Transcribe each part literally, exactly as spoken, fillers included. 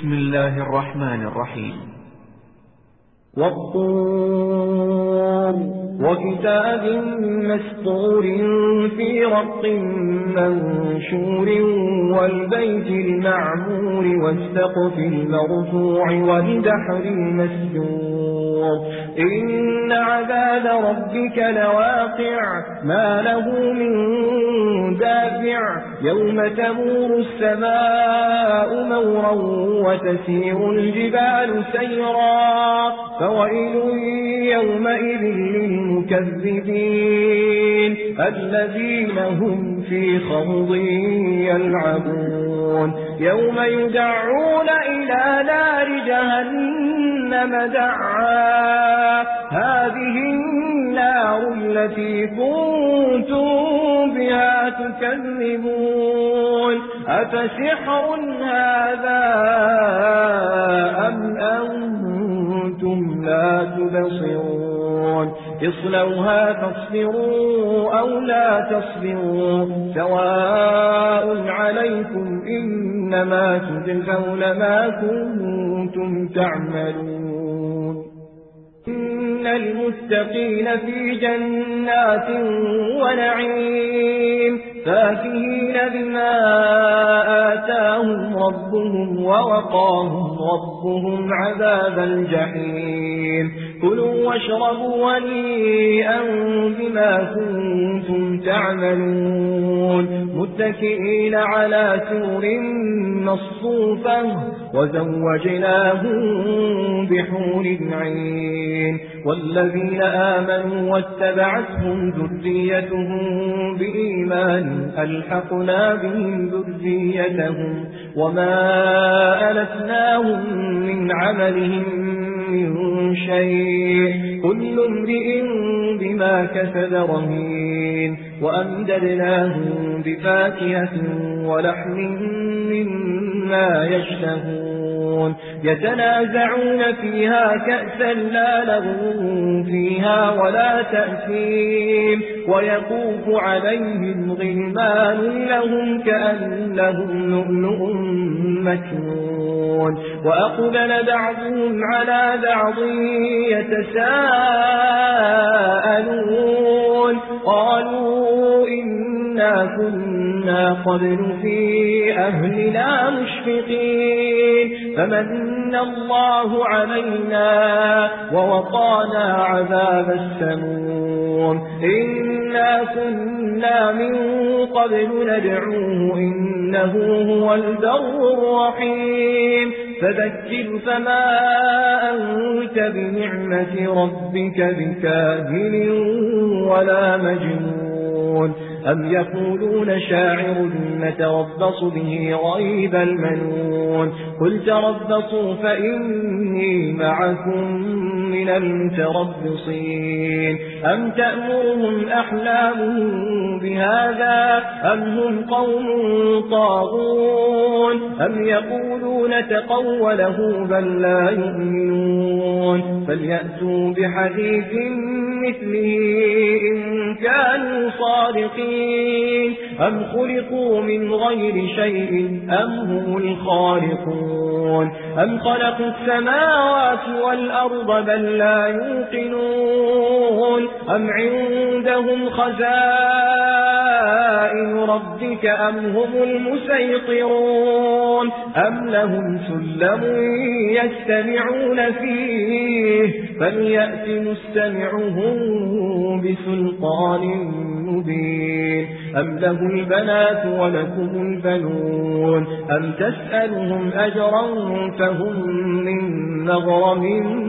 بسم الله الرحمن الرحيم. والطور وكتاب مسطور في رق منشور والبيت المعمور والسقف المرفوع والبحر المسجور إن عذاب ربك لواقع ما له من دافع يوم تمور السماء مورا وتسير الجبال سيرا فويل يومئذ للمكذبين الذين هم في خوض يلعبون يوم يدعون إلى نار جهنم دعا هذه النار التي كنتم بها تكذبون أفسحر هذا أم أنتم لا تبصرون اصلوها تصبروا أو لا تصبروا سواء عليكم إنما تجزون ما كنتم تعملون إن المتقين في جنات ونعيم فاكهين بما آتاهم ربهم ووقاهم ربهم عذاب الجحيم كلوا واشربوا هنيئا بما كنتم تعملون متكئين على سور مصفوفة وزوجناهم بحور عين والذين آمنوا واتبعتهم ذريتهم بإيمان ألحقنا بهم ذريتهم وما ألتناهم من عملهم من شيء كل امرئ بما كسب رهين وأمددناهم بفاكهة ولحم مما يشتهون يتنازعون فيها كأسا لا لغو فيها ولا تأثيم ويطوف عليهم غلمان لهم كأنهم لؤلؤ مكنون وأقبل بعضهم على بعض يتساءلون قالوا إنا كنا قبل في أهلنا مشفقين فمن الله علينا ووقانا عذاب السموم إنا كنا من قبل ندعوه إنه هو البر الرحيم فذكر فما أنت بنعمة ربك بكاهن ولا مجنون أم يقولون شاعر نتربص به ريب المنون قل تربصوا فإني معكم من المتربصين أم تأمرهم أحلامهم بهذا أم هم قوم طاغون أم يقولون تقوله بل لا يؤمنون فليأتوا بحديث مثله إن كانوا صادقين أم خلقوا من غير شيء أم هم الخالقون أم خلقوا السماوات والأرض بل لا يوقنون أم عندهم خزائن ربك أم هم المسيطرون أم لهم سلم يستمعون فيه فليأت مستمعهم بسلطان مبين أم له البنات ولكم البنون أم تسألهم أجرا فهم من مغرم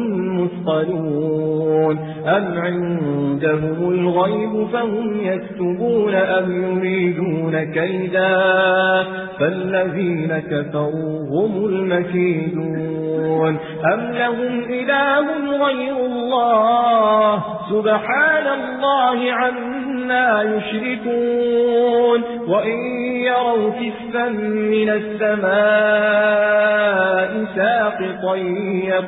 مثقلون أم عندهم الغيب فهم يكتبون أم يريدون كيدا فالذين كفروا هم المكيدون أم لهم إله غير الله سبحان الله عما يشركون وإن يروا كسفا من السماء ساقطا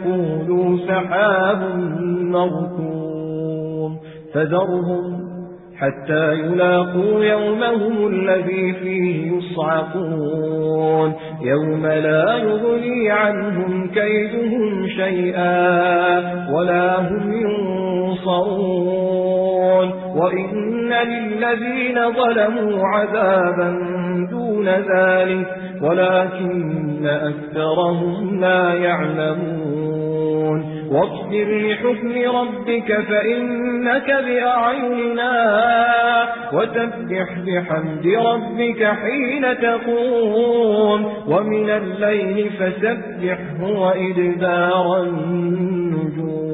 يقولوا سحاب مركوم فذرهم حتى يلاقوا يومهم الذي فيه يصعقون يوم لا يغني عنهم كيدهم شيئا ولا هم ينصرون وإن للذين ظلموا عذابا دون ذلك ولكن أكثرهم لا يعلمون واصبر لحكم ربك فإنك بأعيننا وسبح بحمد ربك حين تقوم ومن الليل فسبحه وإدبار النجوم